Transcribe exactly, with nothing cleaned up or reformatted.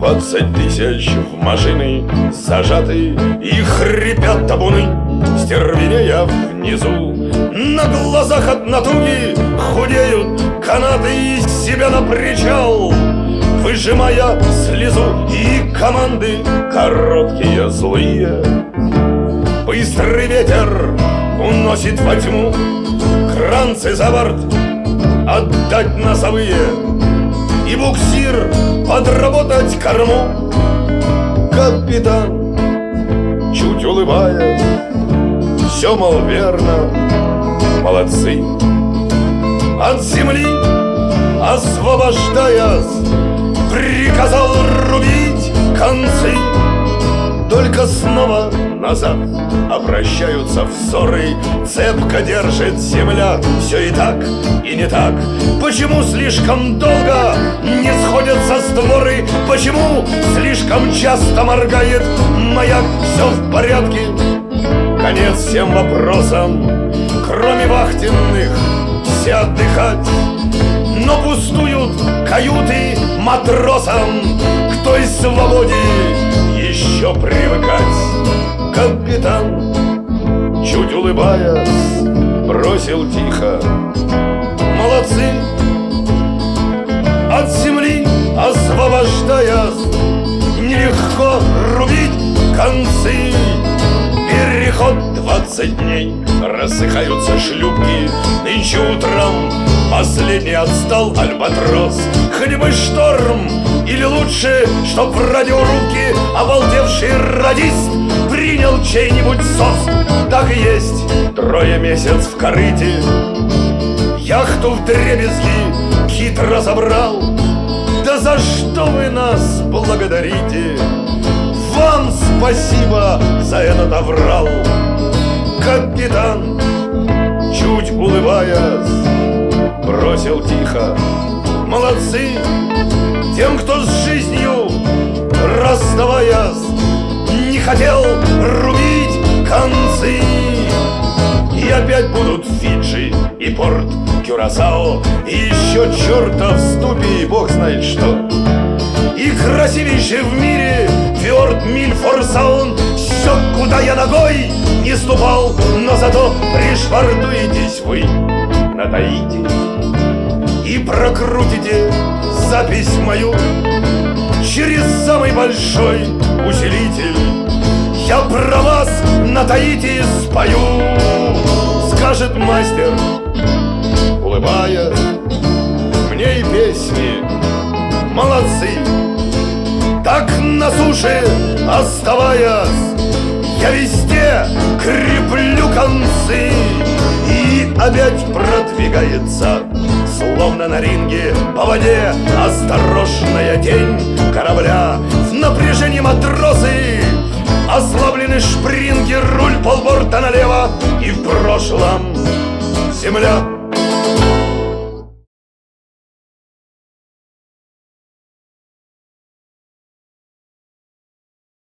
Двадцать тысяч в машины зажаты, и хрипят табуны, стервенея внизу. На глазах от натуги худеют канаты, из себя на причал выжимая слезу. И команды короткие, злые. Быстрый ветер уносит во тьму кранцы за борт, отдать носовые и буксир подработать корму. Капитан, чуть улыбаясь, все, мол, верно, молодцы. От земли освобождаясь, приказал рубить концы. Только снова назад обращаются взоры, цепко держит земля все и так, и не так. Почему слишком долго не сходятся створы? Почему слишком часто моргает маяк? Все в порядке, конец всем вопросам, кроме вахтенных все отдыхать. Но пустуют каюты матросам, к той свободе еще привыкать. Капитан, чуть улыбаясь, бросил тихо: молодцы. От земли освобождаясь, нелегко рубить концы. Переход двадцать дней, рассыхаются шлюпки. Нынче утром последний отстал альбатрос. Хоть бы шторм, или лучше, чтоб в радиорубке обалдевший радист принял чей-нибудь сос. Так и есть, трое месяц в корыте, яхту вдребезги кит разобрал. Да за что вы нас благодарите? Вам спасибо за этот аврал. Капитан, чуть улыбаясь, бросил тихо: молодцы. Тем, кто с жизнью расставаясь не хотел рубить концы. И опять будут Фиджи и порт Кюрасао, и еще чертов ступи и бог знает что. И красивейший в мире фьорд Мильфорсаун. Все, куда я ногой не ступал, но зато пришвартуетесь вы на Таити и прокрутите запись мою через самый большой усилитель. Я про вас на Таити спою, скажет мастер, улыбаясь мне и песни. Молодцы. Так на суше оставаясь, я везде креплю концы. И опять продвигается, словно на ринге по воде, осторожная тень корабля. В напряжении матросы, ослаблены шпринги, руль полборта налево. И в прошлом земля